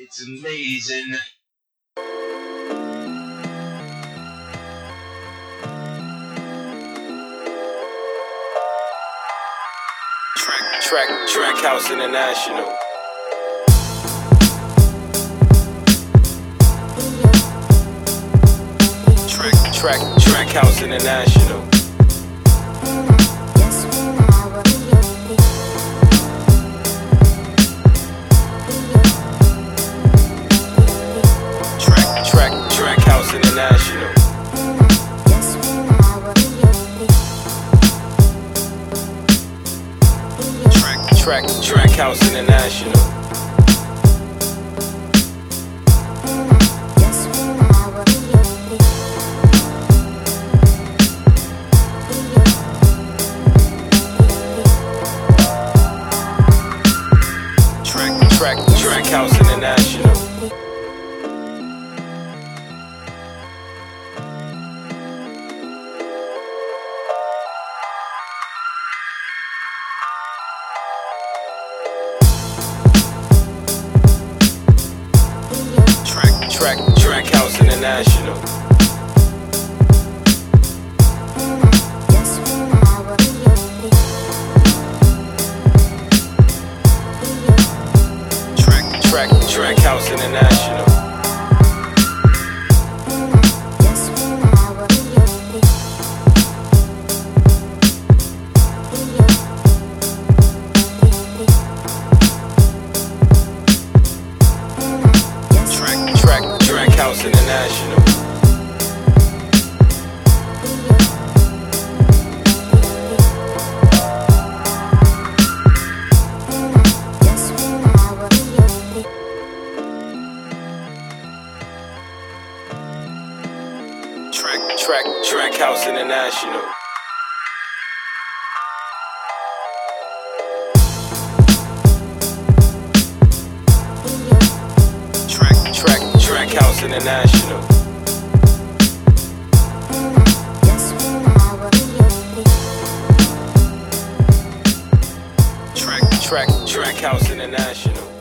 It's amazing. Track House International. Track House International. Track House International. Track House International. Track House International. Track House International. Track House International. Track House International. Track House International. Track House International. Track House International.